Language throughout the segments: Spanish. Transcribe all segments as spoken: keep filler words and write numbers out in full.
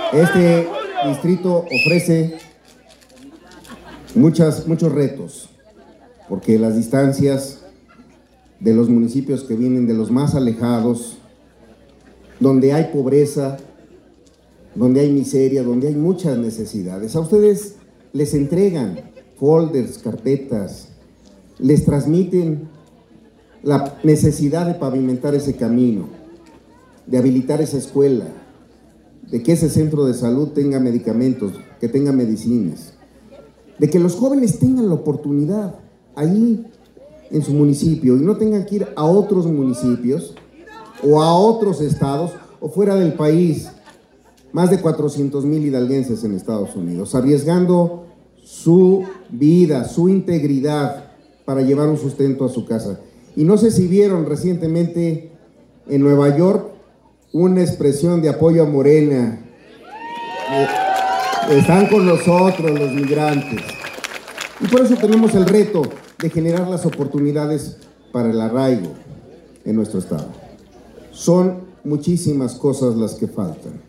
Este distrito ofrece muchas, muchos retos, porque las distancias de los municipios que vienen de los más alejados, donde hay pobreza, donde hay miseria, donde hay muchas necesidades, a ustedes les entregan folders, carpetas, les transmiten la necesidad de pavimentar ese camino, de habilitar esa escuela, de que ese centro de salud tenga medicamentos, que tenga medicinas, de que los jóvenes tengan la oportunidad ahí en su municipio y no tengan que ir a otros municipios o a otros estados o fuera del país. Más de cuatrocientos mil hidalguenses en Estados Unidos, arriesgando su vida, su integridad para llevar un sustento a su casa. Y no sé si vieron recientemente en Nueva York una expresión de apoyo a Morena. Eh, están con nosotros los migrantes. Y por eso tenemos el reto de generar las oportunidades para el arraigo en nuestro estado. Son muchísimas cosas las que faltan.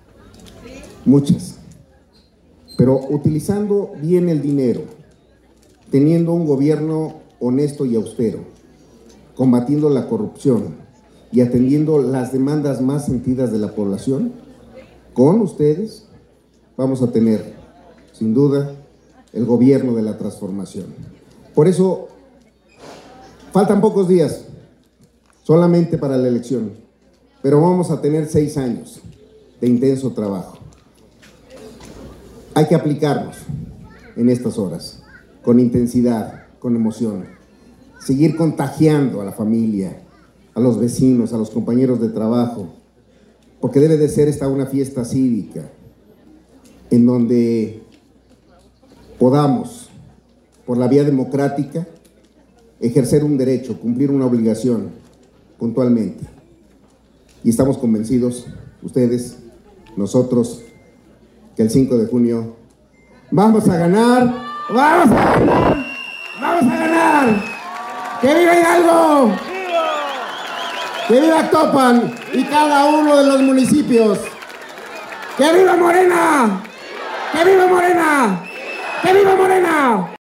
Muchas, pero utilizando bien el dinero, teniendo un gobierno honesto y austero, combatiendo la corrupción y atendiendo las demandas más sentidas de la población, con ustedes vamos a tener, sin duda, el gobierno de la transformación. Por eso, faltan pocos días, solamente para la elección, pero vamos a tener seis años de intenso trabajo. Hay que aplicarnos en estas horas, con intensidad, con emoción, seguir contagiando a la familia, a los vecinos, a los compañeros de trabajo, porque debe de ser esta una fiesta cívica, en donde podamos, por la vía democrática, ejercer un derecho, cumplir una obligación puntualmente. Y estamos convencidos, ustedes, nosotros, que el cinco de junio vamos a ganar, vamos a ganar, vamos a ganar. ¡Que viva Hidalgo! ¡Que viva Topan y cada uno de los municipios! ¡Que viva Morena! ¡Que viva Morena! ¡Que viva Morena!